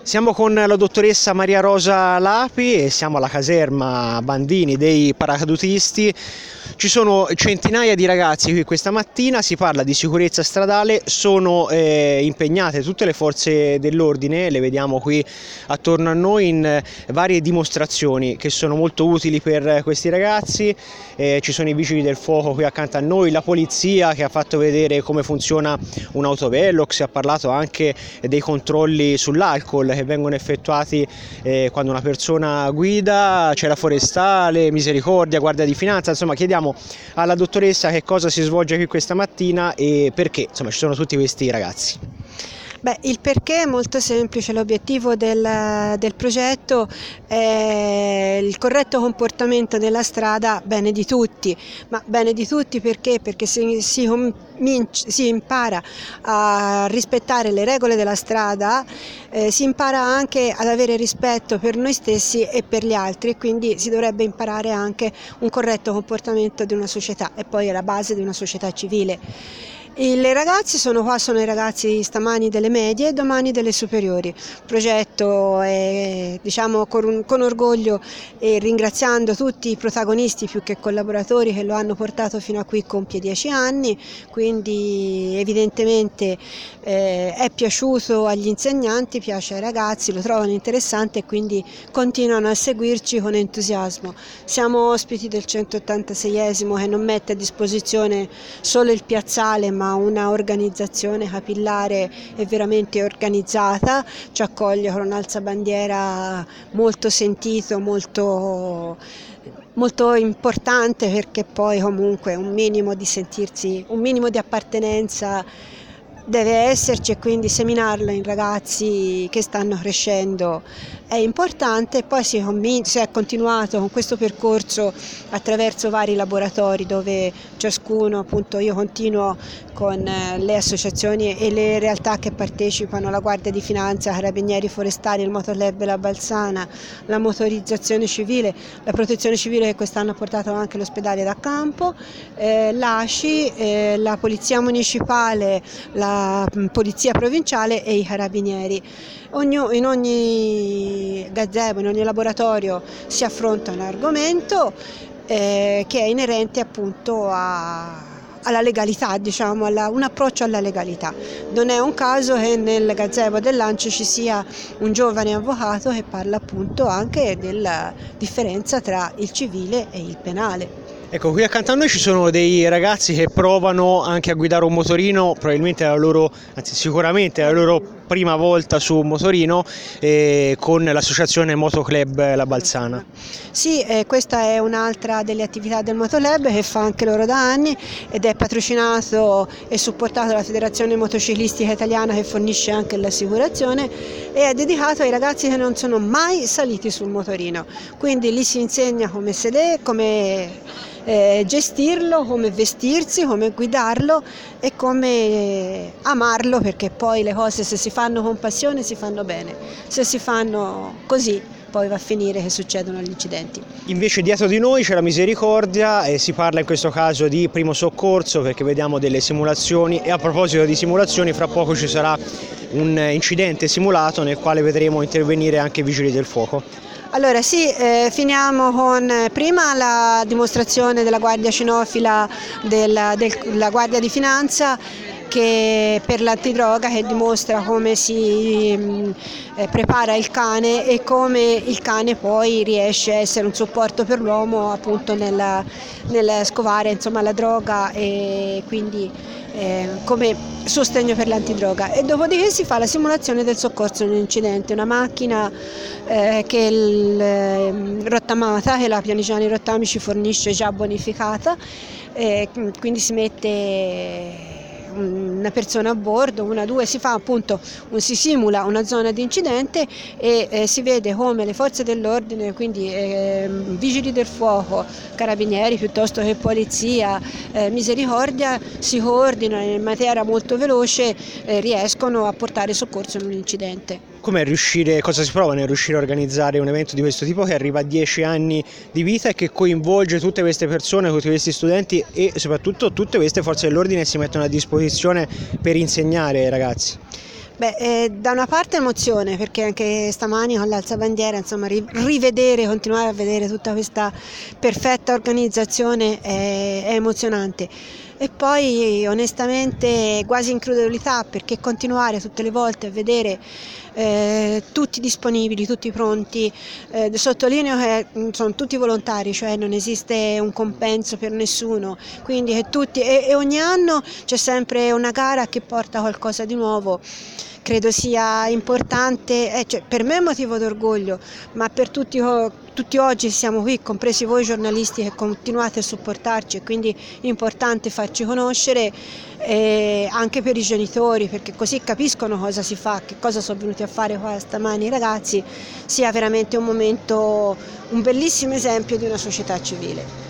Siamo con la dottoressa Maria Rosa Lapi e siamo alla caserma Bandini dei paracadutisti. Ci sono centinaia di ragazzi qui questa mattina, si parla di sicurezza stradale, sono impegnate tutte le forze dell'ordine, le vediamo qui attorno a noi in varie dimostrazioni che sono molto utili per questi ragazzi. Ci sono i vigili del fuoco qui accanto a noi, la polizia che ha fatto vedere come funziona un autovelox, si è parlato anche dei controlli sull'alcol che vengono effettuati quando una persona guida, c'è la forestale, Misericordia, Guardia di Finanza, insomma chiediamo alla dottoressa che cosa si svolge qui questa mattina e perché insomma ci sono tutti questi ragazzi. Il perché è molto semplice, l'obiettivo del progetto è il corretto comportamento nella strada, bene di tutti, ma bene di tutti perché? Perché si impara a rispettare le regole della strada, si impara anche ad avere rispetto per noi stessi e per gli altri, quindi si dovrebbe imparare anche un corretto comportamento di una società e poi è la base di una società civile. I ragazzi sono qua, sono i ragazzi stamani delle medie e domani delle superiori. Il progetto è, diciamo, con orgoglio e ringraziando tutti i protagonisti più che collaboratori che lo hanno portato fino a qui, compie 10 anni, quindi evidentemente è piaciuto agli insegnanti, piace ai ragazzi, lo trovano interessante e quindi continuano a seguirci con entusiasmo. Siamo ospiti del 186esimo che non mette a disposizione solo il piazzale ma una organizzazione capillare e veramente organizzata, ci accoglie con un alzabandiera molto sentito, molto importante, perché poi comunque un minimo di sentirsi, un minimo di appartenenza deve esserci e quindi seminarlo in ragazzi che stanno crescendo è importante. Poi si è continuato con questo percorso attraverso vari laboratori dove ciascuno, appunto io continuo con le associazioni e le realtà che partecipano, la Guardia di Finanza, Carabinieri Forestali, il Motoclub La Balzana, la motorizzazione civile, la protezione civile che quest'anno ha portato anche l'ospedale da campo, l'ASCI, la Polizia Municipale, la Polizia Provinciale e i Carabinieri. In ogni gazebo, in ogni laboratorio si affronta un argomento che è inerente appunto alla legalità, diciamo, un approccio alla legalità. Non è un caso che nel gazebo dell'Ancio ci sia un giovane avvocato che parla appunto anche della differenza tra il civile e il penale. Ecco, qui accanto a noi ci sono dei ragazzi che provano anche a guidare un motorino, probabilmente sicuramente la loro prima volta su un motorino con l'associazione Motoclub La Balzana. Sì, questa è un'altra delle attività del Motoclub che fa anche loro da anni ed è patrocinato e supportato dalla Federazione Motociclistica Italiana che fornisce anche l'assicurazione e è dedicato ai ragazzi che non sono mai saliti sul motorino, quindi lì si insegna come sedere, come gestirlo, come vestirsi, come guidarlo e come amarlo, perché poi le cose se si fanno con passione si fanno bene, se si fanno così poi va a finire che succedono gli incidenti. Invece dietro di noi c'è la Misericordia e si parla in questo caso di primo soccorso perché vediamo delle simulazioni e a proposito di simulazioni fra poco ci sarà un incidente simulato nel quale vedremo intervenire anche i vigili del fuoco. Allora sì, finiamo con prima la dimostrazione della Guardia Cinofila della Guardia di Finanza che per l'antidroga, che dimostra come si prepara il cane e come il cane poi riesce a essere un supporto per l'uomo appunto nel scovare insomma la droga e quindi come sostegno per l'antidroga. E dopodiché si fa la simulazione del soccorso in un incidente, una macchina rottamata che la Pianigiani Rottami ci fornisce già bonificata, quindi si mette una persona a bordo, una, due, si simula una zona di incidente e si vede come le forze dell'ordine, quindi vigili del fuoco, carabinieri piuttosto che polizia, Misericordia, si coordinano in maniera molto veloce, riescono a portare soccorso in un incidente. Cosa si prova nel riuscire a organizzare un evento di questo tipo che arriva a 10 anni di vita e che coinvolge tutte queste persone, tutti questi studenti e soprattutto tutte queste forze dell'ordine che si mettono a disposizione per insegnare ai ragazzi? Da una parte emozione, perché anche stamani con l'alzabandiera, insomma, rivedere, continuare a vedere tutta questa perfetta organizzazione è emozionante. E poi onestamente quasi incredulità, perché continuare tutte le volte a vedere tutti disponibili, tutti pronti, sottolineo che sono tutti volontari, cioè non esiste un compenso per nessuno, quindi che tutti, e ogni anno c'è sempre una gara che porta qualcosa di nuovo. Credo sia importante, cioè, per me è motivo d'orgoglio, ma per tutti oggi siamo qui, compresi voi giornalisti che continuate a supportarci, e quindi è importante farci conoscere, anche per i genitori, perché così capiscono cosa si fa, che cosa sono venuti a fare qua stamani i ragazzi, sia veramente un momento, un bellissimo esempio di una società civile.